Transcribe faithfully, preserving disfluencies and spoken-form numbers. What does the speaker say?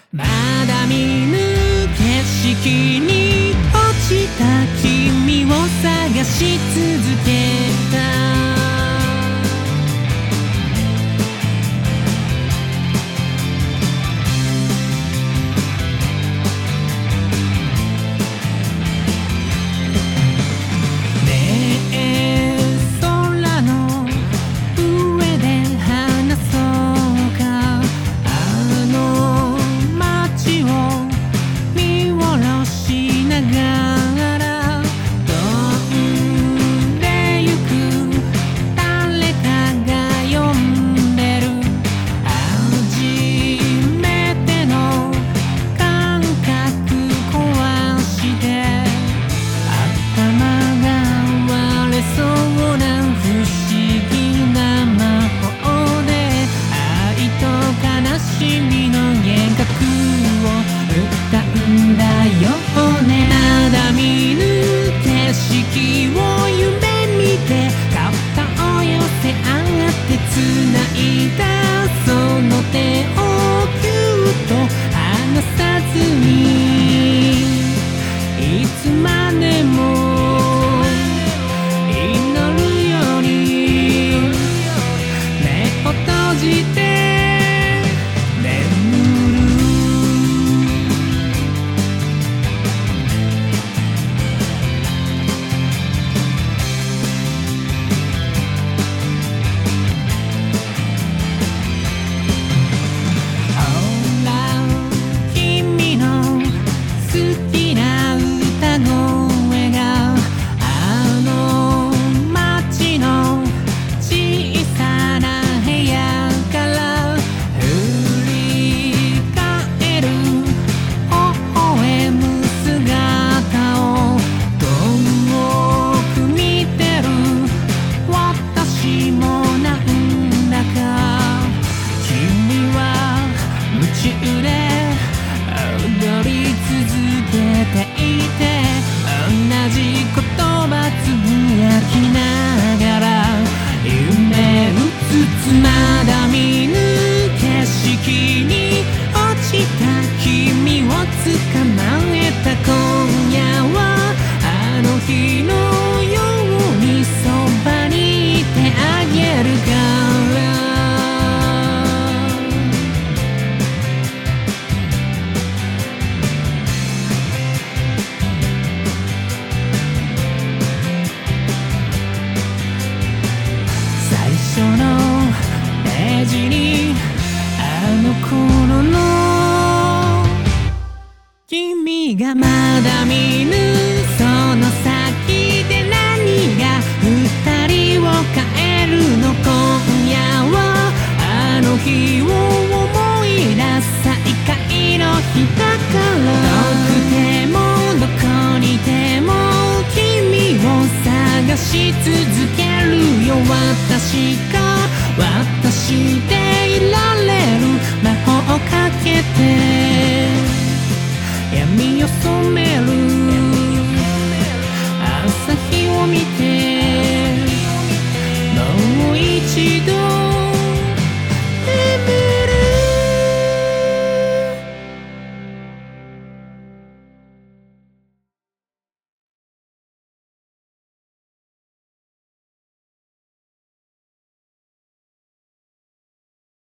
まだ見ぬ景色に落ちた君を探し続けた。君がまだ見ぬその先で何が二人を変えるの。今夜はあの日を思い出す再会の日だから。遠くてもどこにいても君を探し続けるよ。私が私でいられる魔法をかけて